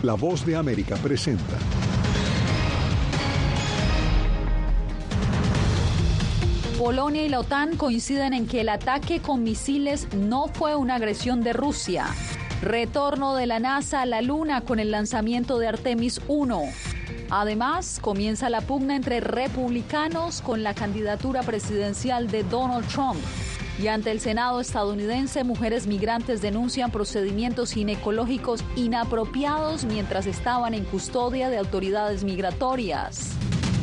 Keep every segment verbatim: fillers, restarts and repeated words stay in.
La Voz de América presenta. Polonia y la OTAN coinciden en que el ataque con misiles no fue una agresión de Rusia. Retorno de la NASA a la Luna con el lanzamiento de Artemis uno. Además, comienza la pugna entre republicanos con la candidatura presidencial de Donald Trump. Y ante el Senado estadounidense, mujeres migrantes denuncian procedimientos ginecológicos inapropiados mientras estaban en custodia de autoridades migratorias.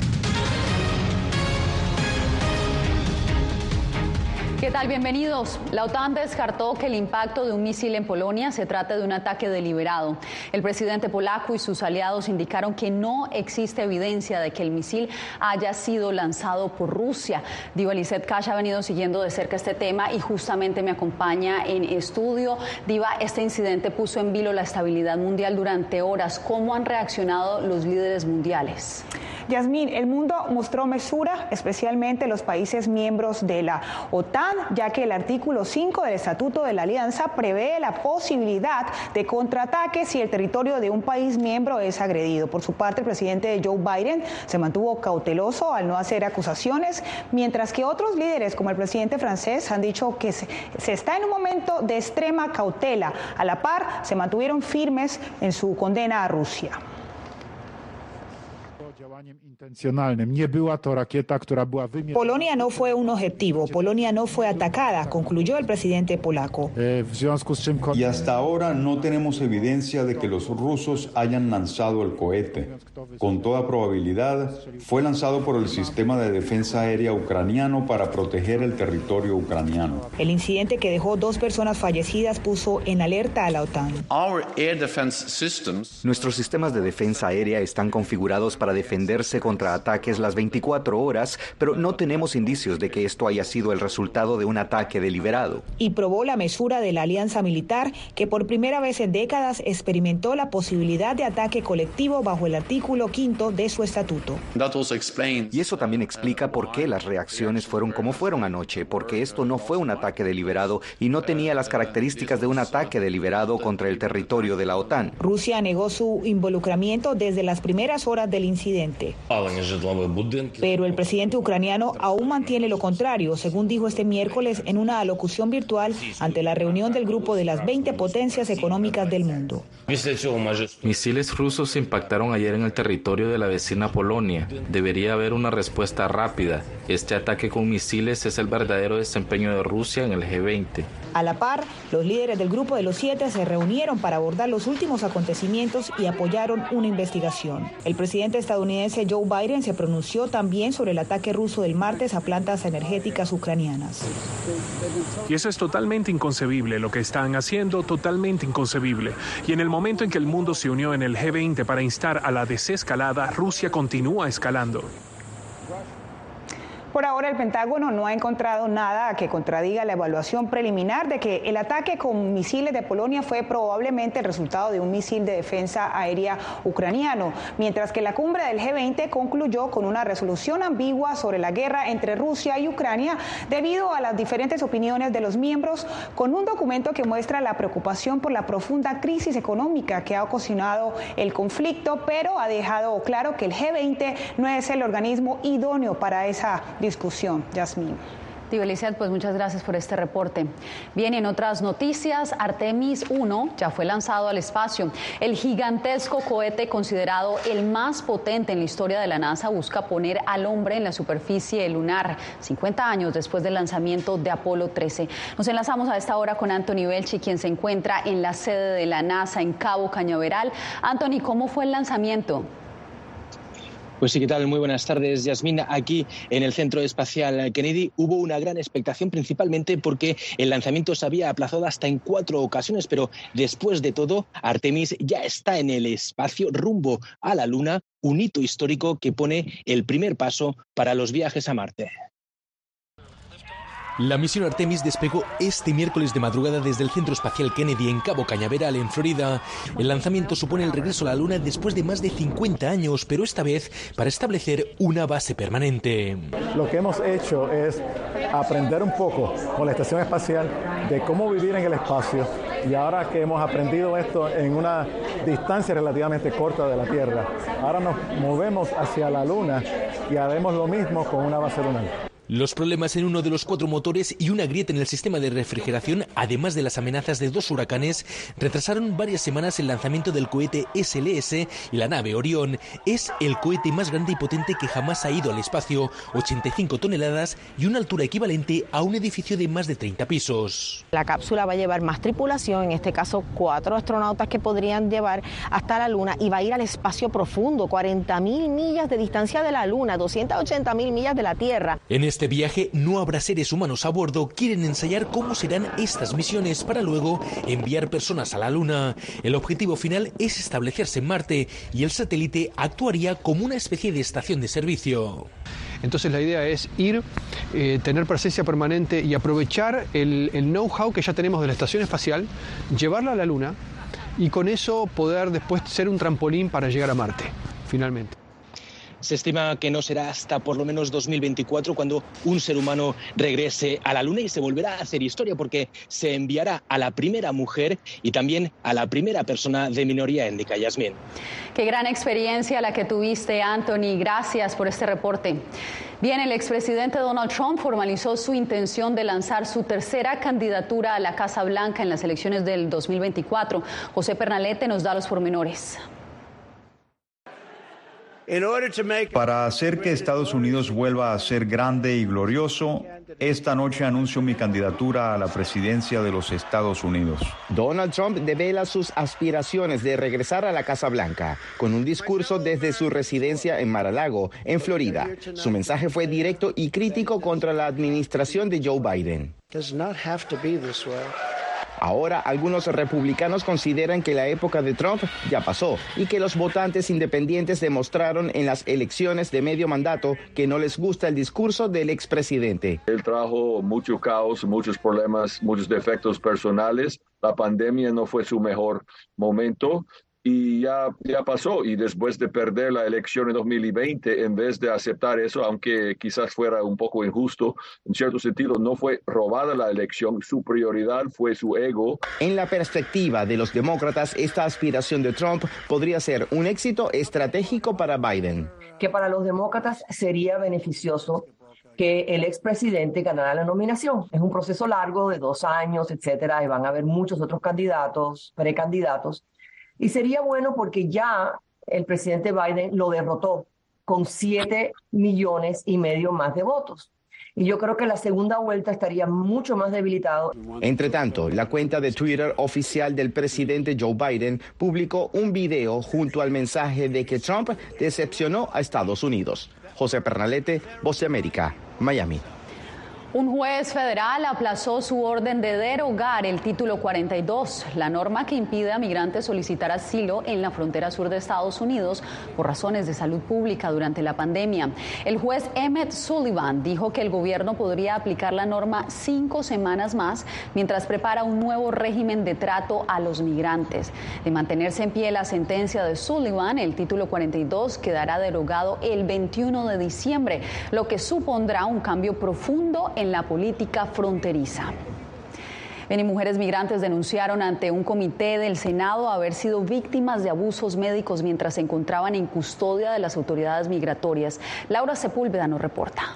¿Qué tal? Bienvenidos. La OTAN descartó que el impacto de un misil en Polonia se trate de un ataque deliberado. El presidente polaco y sus aliados indicaron que no existe evidencia de que el misil haya sido lanzado por Rusia. Diva Lizeth Cash ha venido siguiendo de cerca este tema y justamente me acompaña en estudio. Diva, este incidente puso en vilo la estabilidad mundial durante horas. ¿Cómo han reaccionado los líderes mundiales? Yasmín, el mundo mostró mesura, especialmente los países miembros de la OTAN, ya que el artículo cinco del Estatuto de la Alianza prevé la posibilidad de contraataques si el territorio de un país miembro es agredido. Por su parte, el presidente Joe Biden se mantuvo cauteloso al no hacer acusaciones, mientras que otros líderes, como el presidente francés, han dicho que se, se está en un momento de extrema cautela. A la par, se mantuvieron firmes en su condena a Rusia. Polonia no fue un objetivo, Polonia no fue atacada, concluyó el presidente polaco. Y hasta ahora no tenemos evidencia de que los rusos hayan lanzado el cohete. Con toda probabilidad, fue lanzado por el sistema de defensa aérea ucraniano para proteger el territorio ucraniano. El incidente, que dejó dos personas fallecidas, puso en alerta a la OTAN. Nuestros sistemas de defensa aérea están configurados para defenderse contra ataques las veinticuatro horas, pero no tenemos indicios de que esto haya sido el resultado de un ataque deliberado. Y probó la mesura de la alianza militar, que por primera vez en décadas experimentó la posibilidad de ataque colectivo bajo el artículo quinto de su estatuto. Y eso también explica por qué las reacciones fueron como fueron anoche, porque esto no fue un ataque deliberado y no tenía las características de un ataque deliberado contra el territorio de la OTAN. Rusia negó su involucramiento desde las primeras horas del incidente. Pero el presidente ucraniano aún mantiene lo contrario, según dijo este miércoles en una alocución virtual ante la reunión del grupo de las veinte potencias económicas del mundo. Misiles rusos impactaron ayer en el territorio de la vecina Polonia. Debería haber una respuesta rápida. Este ataque con misiles es el verdadero desempeño de Rusia en el G veinte. A la par, los líderes del Grupo de los Siete se reunieron para abordar los últimos acontecimientos y apoyaron una investigación. El presidente estadounidense Joe Biden se pronunció también sobre el ataque ruso del martes a plantas energéticas ucranianas. Y eso es totalmente inconcebible, lo que están haciendo, totalmente inconcebible. Y en el momento en que el mundo se unió en el G veinte para instar a la desescalada, Rusia continúa escalando. Por ahora, el Pentágono no ha encontrado nada que contradiga la evaluación preliminar de que el ataque con misiles de Polonia fue probablemente el resultado de un misil de defensa aérea ucraniano, mientras que la cumbre del G veinte concluyó con una resolución ambigua sobre la guerra entre Rusia y Ucrania debido a las diferentes opiniones de los miembros, con un documento que muestra la preocupación por la profunda crisis económica que ha ocasionado el conflicto, pero ha dejado claro que el G veinte no es el organismo idóneo para esa discusión. Yasmín. Diva Lizeth, pues muchas gracias por este reporte. Bien, en otras noticias, Artemis uno ya fue lanzado al espacio. El gigantesco cohete, considerado el más potente en la historia de la NASA, busca poner al hombre en la superficie lunar, cincuenta años después del lanzamiento de Apolo trece. Nos enlazamos a esta hora con Anthony Belchi, quien se encuentra en la sede de la NASA en Cabo Cañaveral. Anthony, ¿cómo fue el lanzamiento? Pues sí, ¿qué tal? Muy buenas tardes, Yasmina. Aquí en el Centro Espacial Kennedy hubo una gran expectación, principalmente porque el lanzamiento se había aplazado hasta en cuatro ocasiones, pero después de todo, Artemis ya está en el espacio rumbo a la Luna, un hito histórico que pone el primer paso para los viajes a Marte. La misión Artemis despegó este miércoles de madrugada desde el Centro Espacial Kennedy en Cabo Cañaveral, en Florida. El lanzamiento supone el regreso a la Luna después de más de cincuenta años, pero esta vez para establecer una base permanente. Lo que hemos hecho es aprender un poco con la estación espacial de cómo vivir en el espacio, y ahora que hemos aprendido esto en una distancia relativamente corta de la Tierra, ahora nos movemos hacia la Luna y haremos lo mismo con una base lunar. Los problemas en uno de los cuatro motores y una grieta en el sistema de refrigeración, además de las amenazas de dos huracanes, retrasaron varias semanas el lanzamiento del cohete S L S y la nave Orión. Es el cohete más grande y potente que jamás ha ido al espacio, ochenta y cinco toneladas y una altura equivalente a un edificio de más de treinta pisos. La cápsula va a llevar más tripulación, en este caso cuatro astronautas que podrían llevar hasta la Luna, y va a ir al espacio profundo, cuarenta mil millas de distancia de la Luna, doscientas ochenta mil millas de la Tierra. En este viaje no habrá seres humanos a bordo. Quieren ensayar cómo serán estas misiones para luego enviar personas a la Luna. El objetivo final es establecerse en Marte y el satélite actuaría como una especie de estación de servicio. Entonces la idea es ir, eh, tener presencia permanente y aprovechar el, el know-how que ya tenemos de la estación espacial, llevarla a la Luna y con eso poder después ser un trampolín para llegar a Marte, finalmente. Se estima que no será hasta por lo menos dos mil veinticuatro cuando un ser humano regrese a la Luna, y se volverá a hacer historia porque se enviará a la primera mujer y también a la primera persona de minoría étnica. Yasmín. Qué gran experiencia la que tuviste, Anthony. Gracias por este reporte. Bien, el expresidente Donald Trump formalizó su intención de lanzar su tercera candidatura a la Casa Blanca en las elecciones del dos mil veinticuatro. José Pernalete nos da los pormenores. Para hacer que Estados Unidos vuelva a ser grande y glorioso, esta noche anuncio mi candidatura a la presidencia de los Estados Unidos. Donald Trump devela sus aspiraciones de regresar a la Casa Blanca con un discurso desde su residencia en Mar-a-Lago, en Florida. Su mensaje fue directo y crítico contra la administración de Joe Biden. Ahora, algunos republicanos consideran que la época de Trump ya pasó y que los votantes independientes demostraron en las elecciones de medio mandato que no les gusta el discurso del expresidente. Él trajo mucho caos, muchos problemas, muchos defectos personales. La pandemia no fue su mejor momento. Y ya, ya pasó, y después de perder la elección en dos mil veinte, en vez de aceptar eso, aunque quizás fuera un poco injusto, en cierto sentido no fue robada la elección, su prioridad fue su ego. En la perspectiva de los demócratas, esta aspiración de Trump podría ser un éxito estratégico para Biden. Que para los demócratas sería beneficioso que el expresidente ganara la nominación. Es un proceso largo de dos años, etcétera, y van a haber muchos otros candidatos, precandidatos. Y sería bueno porque ya el presidente Biden lo derrotó con siete millones y medio más de votos. Y yo creo que la segunda vuelta estaría mucho más debilitado. Entre tanto, la cuenta de Twitter oficial del presidente Joe Biden publicó un video junto al mensaje de que Trump decepcionó a Estados Unidos. José Pernalete, Voz de América, Miami. Un juez federal aplazó su orden de derogar el título cuarenta y dos, la norma que impide a migrantes solicitar asilo en la frontera sur de Estados Unidos por razones de salud pública durante la pandemia. El juez Emmett Sullivan dijo que el gobierno podría aplicar la norma cinco semanas más mientras prepara un nuevo régimen de trato a los migrantes. De mantenerse en pie la sentencia de Sullivan, el título cuarenta y dos quedará derogado el veintiuno de diciembre, lo que supondrá un cambio profundo en la política fronteriza. Bien, y mujeres migrantes denunciaron ante un comité del Senado haber sido víctimas de abusos médicos mientras se encontraban en custodia de las autoridades migratorias. Laura Sepúlveda nos reporta.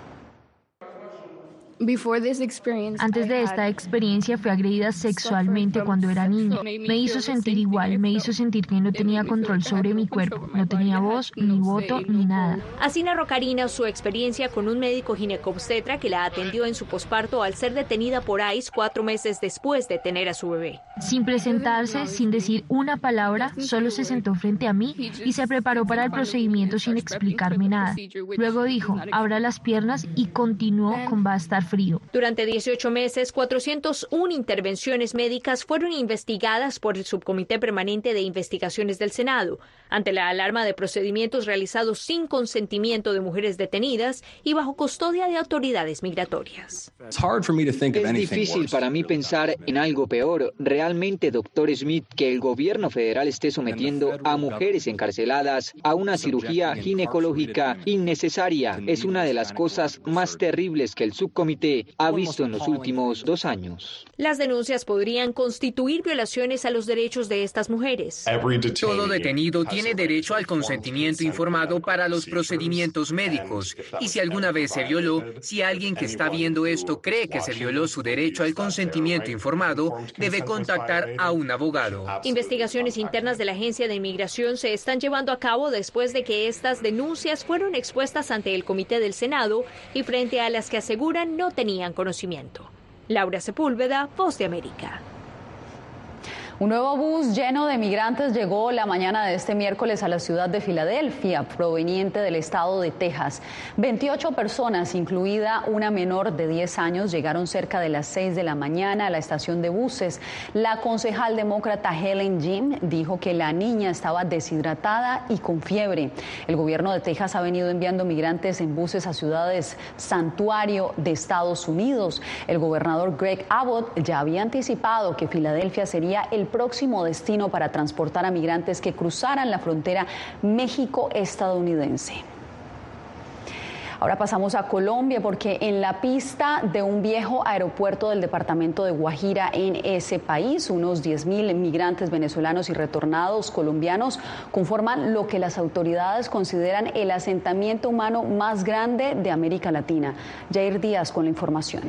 Antes de esta experiencia fui agredida sexualmente cuando era niña. Me hizo sentir igual, me hizo sentir que no tenía control sobre mi cuerpo, no tenía voz, ni voto, ni nada. Así narró Karina su experiencia con un médico ginecobstetra que la atendió en su posparto al ser detenida por ICE cuatro meses después de tener a su bebé. Sin presentarse, sin decir una palabra, solo se sentó frente a mí y se preparó para el procedimiento sin explicarme nada. Luego dijo, abra las piernas y continuó con va a estar frío. Durante dieciocho meses, cuatrocientas una intervenciones médicas fueron investigadas por el Subcomité Permanente de Investigaciones del Senado, ante la alarma de procedimientos realizados sin consentimiento de mujeres detenidas y bajo custodia de autoridades migratorias. Es difícil para mí pensar en algo peor. Realmente, doctor Smith, que el gobierno federal esté sometiendo a mujeres encarceladas a una cirugía ginecológica innecesaria es una de las cosas más terribles que el Subcomité límite ha visto en los últimos dos años. Las denuncias podrían constituir violaciones a los derechos de estas mujeres. Todo detenido tiene derecho al consentimiento informado para los procedimientos médicos. Y si alguna vez se violó, si alguien que está viendo esto cree que se violó su derecho al consentimiento informado, debe contactar a un abogado. Investigaciones internas de la Agencia de Inmigración se están llevando a cabo después de que estas denuncias fueron expuestas ante el Comité del Senado y frente a las que aseguran no tenían conocimiento. Laura Sepúlveda, Voz de América. Un nuevo bus lleno de migrantes llegó la mañana de este miércoles a la ciudad de Filadelfia, proveniente del estado de Texas. veintiocho personas, incluida una menor de diez años, llegaron cerca de las seis de la mañana a la estación de buses. La concejal demócrata Helen Jim dijo que la niña estaba deshidratada y con fiebre. El gobierno de Texas ha venido enviando migrantes en buses a ciudades santuario de Estados Unidos. El gobernador Greg Abbott ya había anticipado que Filadelfia sería el próximo destino para transportar a migrantes que cruzaran la frontera México-estadounidense. Ahora pasamos a Colombia porque en la pista de un viejo aeropuerto del departamento de Guajira en ese país, unos diez mil migrantes venezolanos y retornados colombianos conforman lo que las autoridades consideran el asentamiento humano más grande de América Latina. Jair Díaz con la información.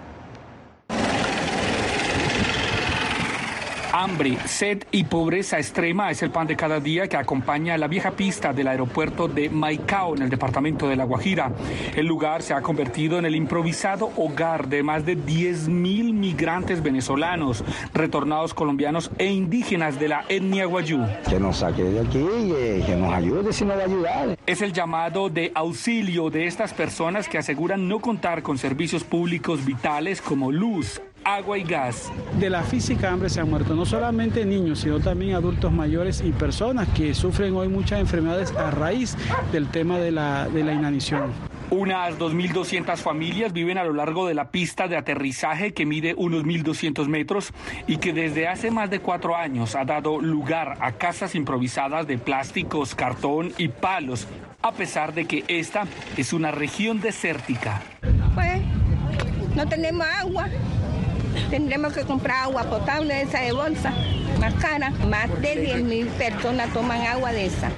Hambre, sed y pobreza extrema es el pan de cada día que acompaña la vieja pista del aeropuerto de Maicao en el departamento de La Guajira. El lugar se ha convertido en el improvisado hogar de más de diez mil migrantes venezolanos, retornados colombianos e indígenas de la etnia guayú. Que nos saque de aquí y que nos ayude si nos va a ayudar. Es el llamado de auxilio de estas personas que aseguran no contar con servicios públicos vitales como luz, agua y gas. De la física hambre se han muerto no solamente niños, sino también adultos mayores y personas que sufren hoy muchas enfermedades a raíz del tema de la, de la inanición. Unas dos mil doscientas familias viven a lo largo de la pista de aterrizaje que mide unos mil doscientos metros y que desde hace más de cuatro años ha dado lugar a casas improvisadas de plásticos, cartón y palos, a pesar de que esta es una región desértica. Pues no tenemos agua. Tendremos que comprar agua potable, esa de bolsa, más cara. Más de diez mil personas toman agua de esa.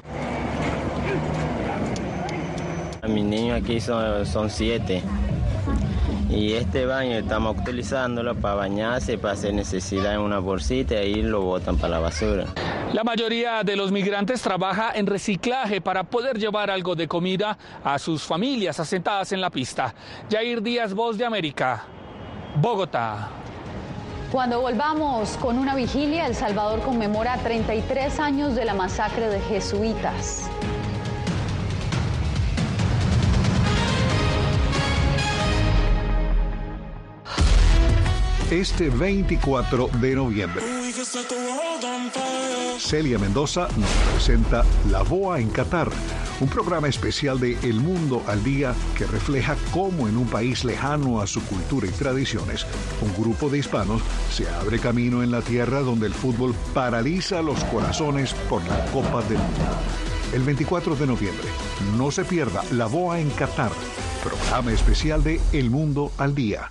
Mis niños aquí son, son siete. Y este baño estamos utilizándolo para bañarse, para hacer necesidad en una bolsita y ahí lo botan para la basura. La mayoría de los migrantes trabaja en reciclaje para poder llevar algo de comida a sus familias asentadas en la pista. Jair Díaz, Voz de América, Bogotá. Cuando volvamos con una vigilia, El Salvador conmemora treinta y tres años de la masacre de jesuitas. Este veinticuatro de noviembre, Celia Mendoza nos presenta La Boa en Qatar, un programa especial de El Mundo al Día que refleja cómo en un país lejano a su cultura y tradiciones, un grupo de hispanos se abre camino en la tierra donde el fútbol paraliza los corazones por la Copa del Mundo. El veinticuatro de noviembre, no se pierda La Boa en Qatar, programa especial de El Mundo al Día.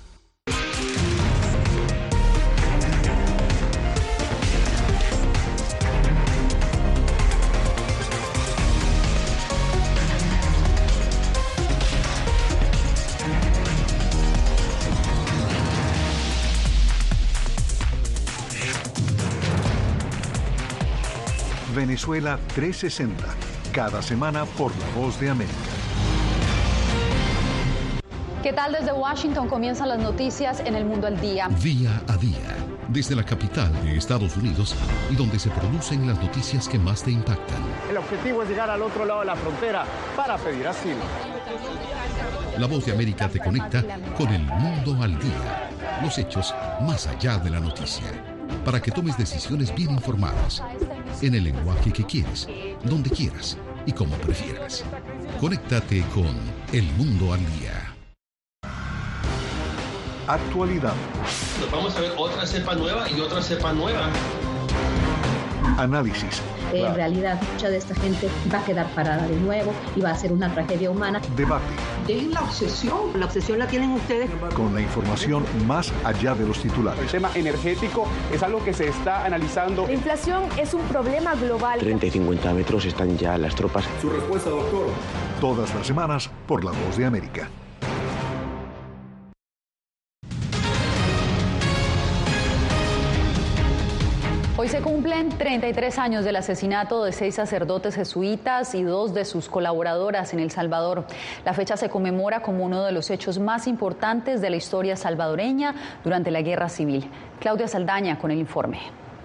Venezuela trescientos sesenta, cada semana por La Voz de América. ¿Qué tal? Desde Washington comienzan las noticias en El Mundo al Día. Día a día, desde la capital de Estados Unidos y donde se producen las noticias que más te impactan. El objetivo es llegar al otro lado de la frontera para pedir asilo. La Voz de América te conecta con El Mundo al Día, los hechos más allá de la noticia, para que tomes decisiones bien informadas, en el lenguaje que quieres, donde quieras y como prefieras. Conéctate con El Mundo al Día. Actualidad. Nos vamos a ver otra cepa nueva y otra cepa nueva. Análisis. En realidad, mucha de esta gente va a quedar parada de nuevo y va a ser una tragedia humana. Debate. Dejen la obsesión. La obsesión la tienen ustedes. Con la información más allá de los titulares. El tema energético es algo que se está analizando. La inflación es un problema global. treinta y cincuenta metros están ya las tropas. Su respuesta, doctor. Todas las semanas por La Voz de América. Hoy se cumplen treinta y tres años del asesinato de seis sacerdotes jesuitas y dos de sus colaboradoras en El Salvador. La fecha se conmemora como uno de los hechos más importantes de la historia salvadoreña durante la Guerra Civil. Claudia Saldaña con el informe.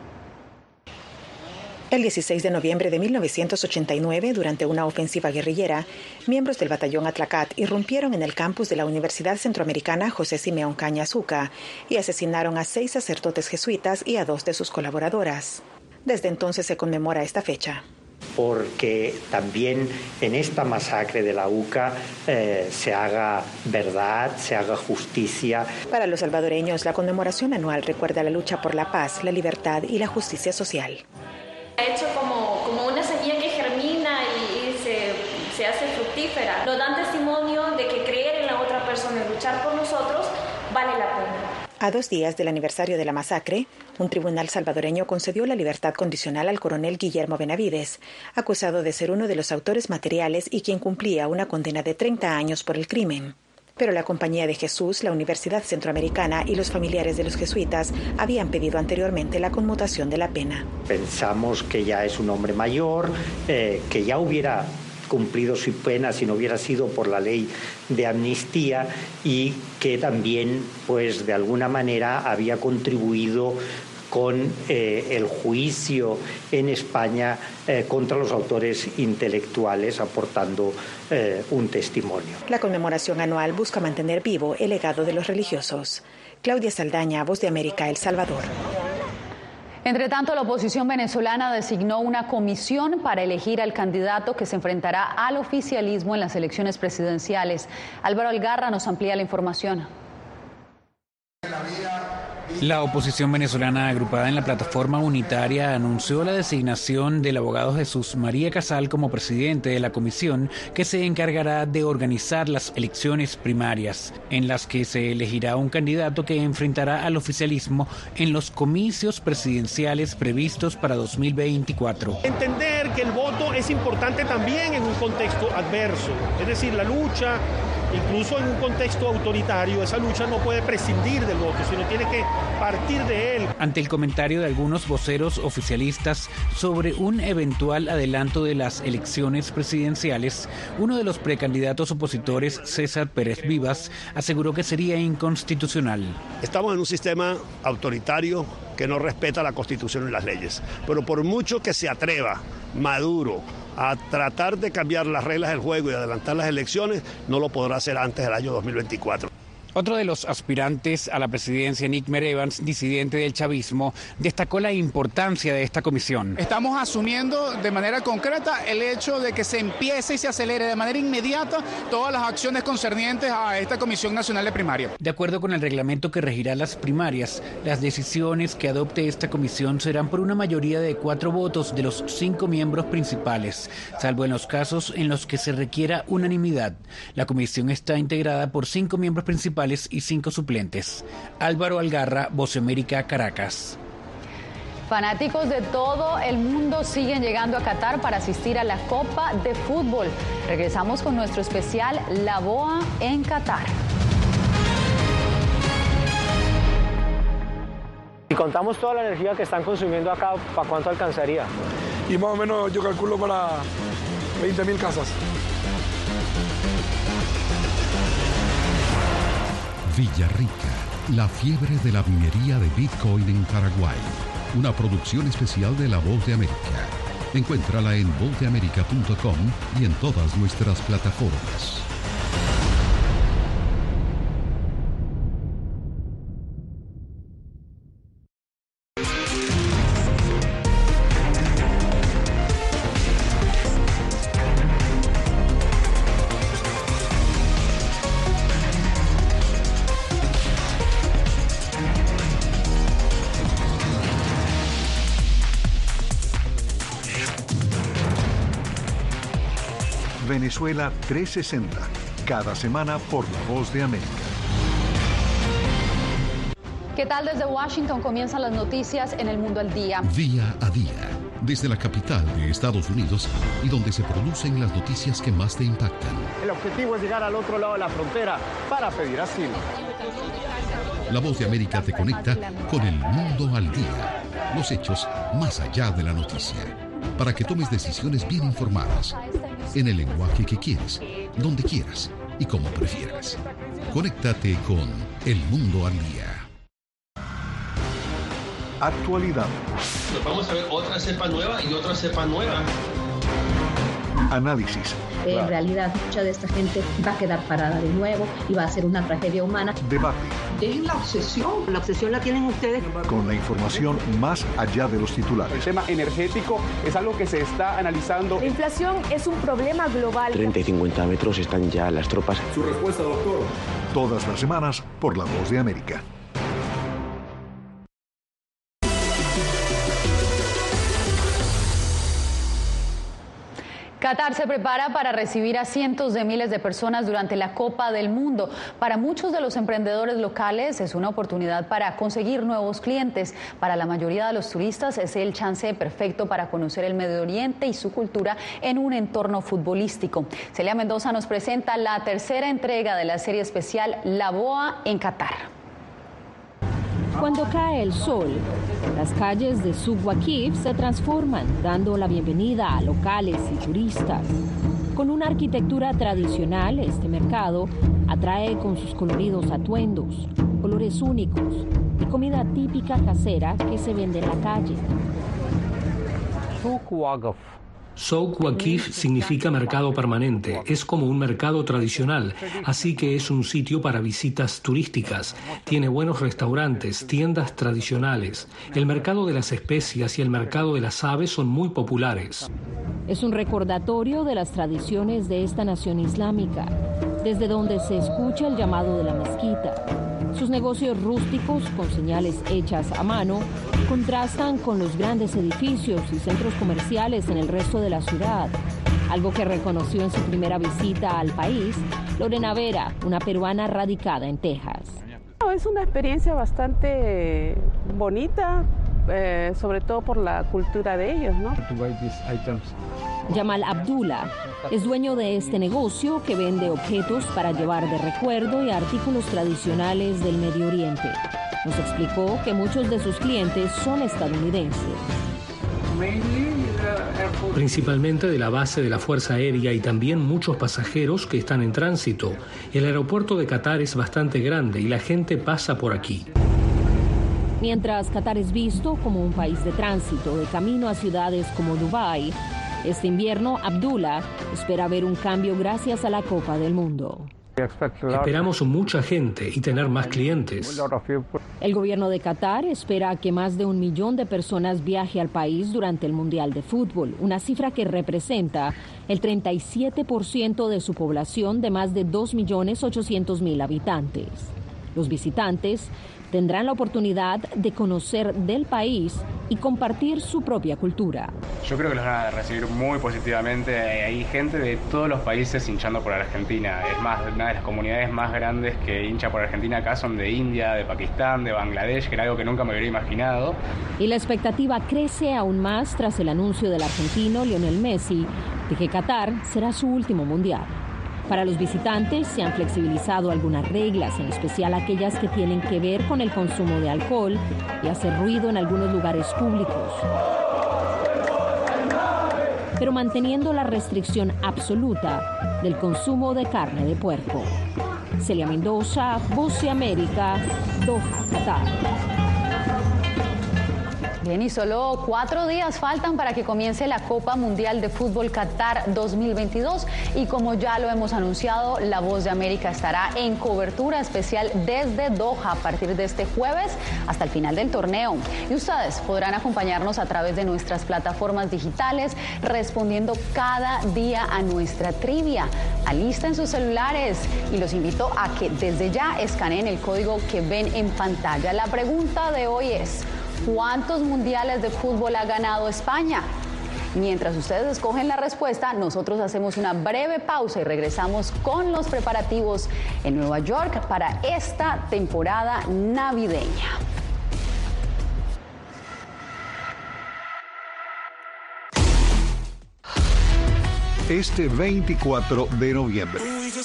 El dieciséis de noviembre de mil novecientos ochenta y nueve, durante una ofensiva guerrillera, miembros del batallón Atlacat irrumpieron en el campus de la Universidad Centroamericana José Simeón Caña Azúcar y asesinaron a seis sacerdotes jesuitas y a dos de sus colaboradoras. Desde entonces se conmemora esta fecha. Porque también en esta masacre de la U C A eh, se haga verdad, se haga justicia. Para los salvadoreños, la conmemoración anual recuerda la lucha por la paz, la libertad y la justicia social. Ha hecho como, como una semilla que germina y, y se, se hace fructífera. Nos dan testimonio de que creer en la otra persona y luchar por nosotros vale la pena. A dos días del aniversario de la masacre, un tribunal salvadoreño concedió la libertad condicional al coronel Guillermo Benavides, acusado de ser uno de los autores materiales y quien cumplía una condena de treinta años por el crimen. Pero la Compañía de Jesús, la Universidad Centroamericana y los familiares de los jesuitas habían pedido anteriormente la conmutación de la pena. Pensamos que ya es un hombre mayor, eh, que ya hubiera cumplido su pena si no hubiera sido por la ley de amnistía y que también, pues, de alguna manera había contribuido con eh, el juicio en España eh, contra los autores intelectuales, aportando eh, un testimonio. La conmemoración anual busca mantener vivo el legado de los religiosos. Claudia Saldaña, Voz de América, El Salvador. Entre tanto, la oposición venezolana designó una comisión para elegir al candidato que se enfrentará al oficialismo en las elecciones presidenciales. Álvaro Algarra nos amplía la información. La oposición venezolana agrupada en la Plataforma Unitaria anunció la designación del abogado Jesús María Casal como presidente de la comisión que se encargará de organizar las elecciones primarias, en las que se elegirá un candidato que enfrentará al oficialismo en los comicios presidenciales previstos para dos mil veinticuatro. Entender que el voto es importante también en un contexto adverso, es decir, la lucha, incluso en un contexto autoritario, esa lucha no puede prescindir del voto, sino tiene que partir de él. Ante el comentario de algunos voceros oficialistas sobre un eventual adelanto de las elecciones presidenciales, uno de los precandidatos opositores, César Pérez Vivas, aseguró que sería inconstitucional. Estamos en un sistema autoritario que no respeta la Constitución y las leyes, pero por mucho que se atreva Maduro a tratar de cambiar las reglas del juego y adelantar las elecciones, no lo podrá hacer antes del año dos mil veinticuatro. Otro de los aspirantes a la presidencia, Nick Mer Evans, disidente del chavismo, destacó la importancia de esta comisión. Estamos asumiendo de manera concreta el hecho de que se empiece y se acelere de manera inmediata todas las acciones concernientes a esta Comisión Nacional de Primaria. De acuerdo con el reglamento que regirá las primarias, las decisiones que adopte esta comisión serán por una mayoría de cuatro votos de los cinco miembros principales, salvo en los casos en los que se requiera unanimidad. La comisión está integrada por cinco miembros principales y cinco suplentes. Álvaro Algarra, Voz de América, Caracas. Fanáticos de todo el mundo siguen llegando a Qatar para asistir a la Copa de Fútbol. Regresamos con nuestro especial La Boa en Qatar. Si contamos toda la energía que están consumiendo acá, ¿para cuánto alcanzaría? Y más o menos yo calculo para veinte mil casas. Villarrica, la fiebre de la minería de Bitcoin en Paraguay. Una producción especial de La Voz de América. Encuéntrala en voz de américa punto com y en todas nuestras plataformas. Venezuela trescientos sesenta. cada semana por La Voz de América. ¿Qué tal? Desde Washington comienzan las noticias en El Mundo al Día. Día a día, desde la capital de Estados Unidos y donde se producen las noticias que más te impactan. El objetivo es llegar al otro lado de la frontera para pedir asilo. La Voz de América te conecta con El Mundo al Día. Los hechos más allá de la noticia. Para que tomes decisiones bien informadas. En el lenguaje que quieres, donde quieras y como prefieras. Conéctate con El Mundo al Día. Actualidad. Nos vamos a ver otra cepa nueva y otra cepa nueva. Análisis. En realidad, mucha de esta gente va a quedar parada de nuevo y va a ser una tragedia humana. Debate. Dejen la obsesión. La obsesión la tienen ustedes. Con la información más allá de los titulares. El tema energético es algo que se está analizando. La inflación es un problema global. treinta y cincuenta metros están ya las tropas. Su respuesta, doctor. Todas las semanas por La Voz de América. Qatar se prepara para recibir a cientos de miles de personas durante la Copa del Mundo. Para muchos de los emprendedores locales es una oportunidad para conseguir nuevos clientes. Para la mayoría de los turistas es el chance perfecto para conocer el Medio Oriente y su cultura en un entorno futbolístico. Celia Mendoza nos presenta la tercera entrega de la serie especial La Boa en Qatar. Cuando cae el sol, las calles de Souq Waqif se transforman, dando la bienvenida a locales y turistas. Con una arquitectura tradicional, este mercado atrae con sus coloridos atuendos, colores únicos y comida típica casera que se vende en la calle. Souq Waqif significa mercado permanente, es como un mercado tradicional, así que es un sitio para visitas turísticas. Tiene buenos restaurantes, tiendas tradicionales. El mercado de las especias y el mercado de las aves son muy populares. Es un recordatorio de las tradiciones de esta nación islámica, desde donde se escucha el llamado de la mezquita. Sus negocios rústicos, con señales hechas a mano, contrastan con los grandes edificios y centros comerciales en el resto de la ciudad, algo que reconoció en su primera visita al país Lorena Vera, una peruana radicada en Texas. Es una experiencia bastante bonita, eh, sobre todo por la cultura de ellos, ¿no? Yamal Abdullah es dueño de este negocio que vende objetos para llevar de recuerdo y artículos tradicionales del Medio Oriente. Nos explicó que muchos de sus clientes son estadounidenses. Principalmente de la base de la Fuerza Aérea y también muchos pasajeros que están en tránsito. El aeropuerto de Qatar es bastante grande y la gente pasa por aquí. Mientras Qatar es visto como un país de tránsito de camino a ciudades como Dubái, este invierno Abdullah espera ver un cambio gracias a la Copa del Mundo. Esperamos mucha gente y tener más clientes. El gobierno de Qatar espera que más de un millón de personas viaje al país durante el Mundial de Fútbol, una cifra que representa el treinta y siete por ciento de su población de más de dos millones ochocientos mil habitantes. Los visitantes tendrán la oportunidad de conocer del país y compartir su propia cultura. Yo creo que los van a recibir muy positivamente. Hay gente de todos los países hinchando por Argentina. Es más, una de las comunidades más grandes que hincha por Argentina acá son de India, de Pakistán, de Bangladesh, que era algo que nunca me hubiera imaginado. Y la expectativa crece aún más tras el anuncio del argentino Lionel Messi de que Qatar será su último mundial. Para los visitantes se han flexibilizado algunas reglas, en especial aquellas que tienen que ver con el consumo de alcohol y hacer ruido en algunos lugares públicos, pero manteniendo la restricción absoluta del consumo de carne de puerco. Celia Mendoza, Voz de América, Doha, Qatar. Bien, y solo cuatro días faltan para que comience la Copa Mundial de Fútbol Qatar dos mil veintidós y como ya lo hemos anunciado, La Voz de América estará en cobertura especial desde Doha a partir de este jueves hasta el final del torneo. Y ustedes podrán acompañarnos a través de nuestras plataformas digitales respondiendo cada día a nuestra trivia. Alisten sus celulares y los invito a que desde ya escaneen el código que ven en pantalla. La pregunta de hoy es: ¿cuántos mundiales de fútbol ha ganado España? Mientras ustedes escogen la respuesta, nosotros hacemos una breve pausa y regresamos con los preparativos en Nueva York para esta temporada navideña. Este veinticuatro de noviembre,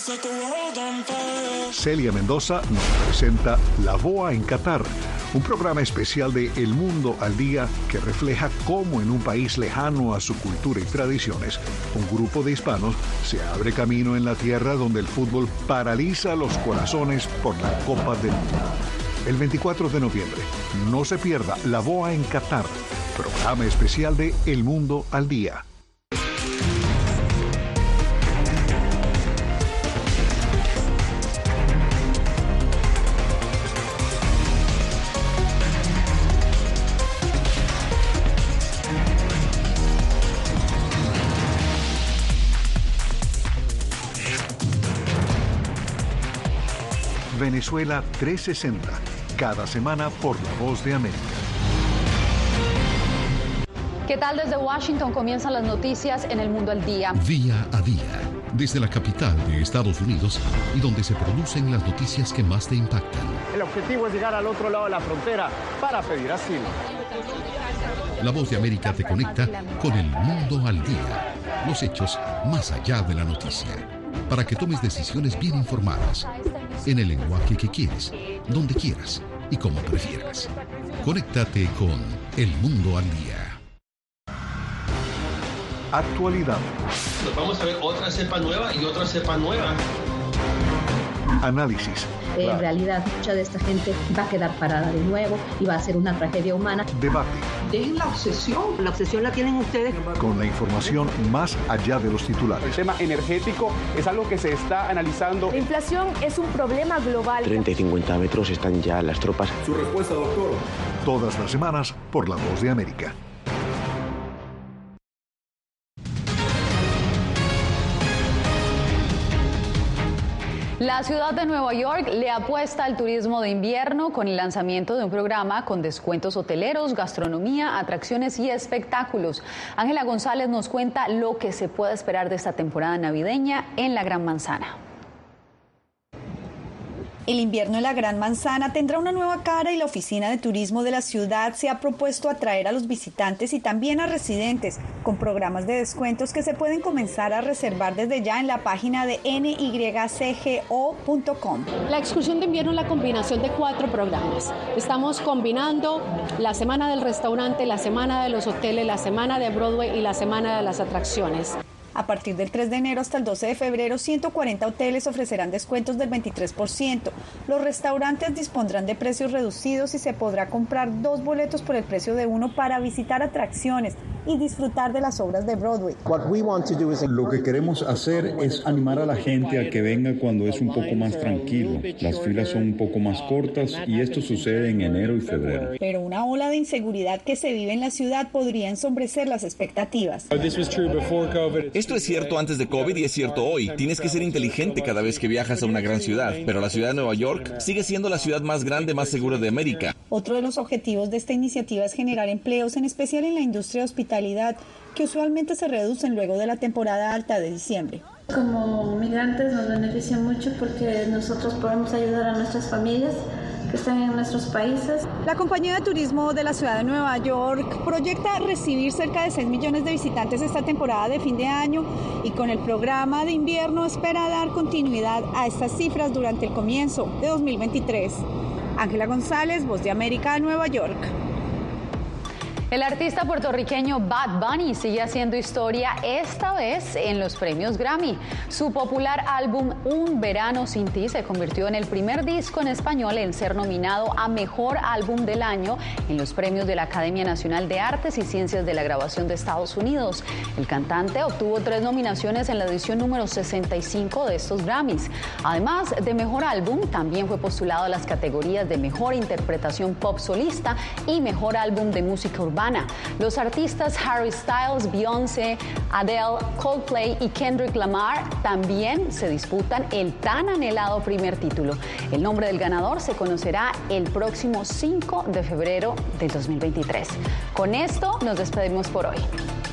Celia Mendoza nos presenta La Boa en Qatar, un programa especial de El Mundo al Día que refleja cómo en un país lejano a su cultura y tradiciones, un grupo de hispanos se abre camino en la tierra donde el fútbol paraliza los corazones por la Copa del Mundo. El veinticuatro de noviembre, no se pierda La Boa en Qatar, programa especial de El Mundo al Día. Venezuela trescientos sesenta, cada semana por La Voz de América. ¿Qué tal? Desde Washington comienzan las noticias en El Mundo al Día. Día a día, desde la capital de Estados Unidos y donde se producen las noticias que más te impactan. El objetivo es llegar al otro lado de la frontera para pedir asilo. La Voz de América te conecta con El Mundo al Día, los hechos más allá de la noticia, para que tomes decisiones bien informadas, en el lenguaje que quieres, donde quieras y como prefieras. Conéctate con El Mundo al Día. Actualidad. Nos vamos a ver otra cepa nueva y otra cepa nueva. Análisis. En realidad, mucha de esta gente va a quedar parada de nuevo y va a ser una tragedia humana. Debate. Dejen la obsesión. La obsesión la tienen ustedes. Con la información más allá de los titulares. El tema energético es algo que se está analizando. La inflación es un problema global. treinta y cincuenta metros están ya las tropas. Su respuesta, doctor. Todas las semanas por La Voz de América. La ciudad de Nueva York le apuesta al turismo de invierno con el lanzamiento de un programa con descuentos hoteleros, gastronomía, atracciones y espectáculos. Ángela González nos cuenta lo que se puede esperar de esta temporada navideña en la Gran Manzana. El invierno en la Gran Manzana tendrá una nueva cara y la Oficina de Turismo de la ciudad se ha propuesto atraer a los visitantes y también a residentes con programas de descuentos que se pueden comenzar a reservar desde ya en la página de N Y C G O punto com. La excursión de invierno es la combinación de cuatro programas. Estamos combinando la semana del restaurante, la semana de los hoteles, la semana de Broadway y la semana de las atracciones. A partir del tres de enero hasta el doce de febrero, ciento cuarenta hoteles ofrecerán descuentos del veintitrés por ciento. Los restaurantes dispondrán de precios reducidos y se podrá comprar dos boletos por el precio de uno para visitar atracciones y disfrutar de las obras de Broadway. Lo que queremos hacer es animar a la gente a que venga cuando es un poco más tranquilo. Las filas son un poco más cortas y esto sucede en enero y febrero. Pero una ola de inseguridad que se vive en la ciudad podría ensombrecer las expectativas. Esto es cierto antes de COVID y es cierto hoy. Tienes que ser inteligente cada vez que viajas a una gran ciudad, pero la ciudad de Nueva York sigue siendo la ciudad más grande, más segura de América. Otro de los objetivos de esta iniciativa es generar empleos, en especial en la industria de hospitalidad, que usualmente se reducen luego de la temporada alta de diciembre. Como migrantes nos beneficia mucho porque nosotros podemos ayudar a nuestras familias que están en nuestros países. La compañía de turismo de la ciudad de Nueva York proyecta recibir cerca de seis millones de visitantes esta temporada de fin de año y con el programa de invierno espera dar continuidad a estas cifras durante el comienzo de dos mil veintitrés. Ángela González, Voz de América, Nueva York. El artista puertorriqueño Bad Bunny sigue haciendo historia, esta vez en los premios Grammy. Su popular álbum Un Verano Sin Ti se convirtió en el primer disco en español en ser nominado a Mejor Álbum del Año en los premios de la Academia Nacional de Artes y Ciencias de la Grabación de Estados Unidos. El cantante obtuvo tres nominaciones en la edición número sesenta y cinco de estos Grammys. Además de Mejor Álbum, también fue postulado a las categorías de Mejor Interpretación Pop Solista y Mejor Álbum de Música Urbana. Los artistas Harry Styles, Beyoncé, Adele, Coldplay y Kendrick Lamar también se disputan el tan anhelado primer título. El nombre del ganador se conocerá el próximo cinco de febrero del dos mil veintitrés. Con esto nos despedimos por hoy.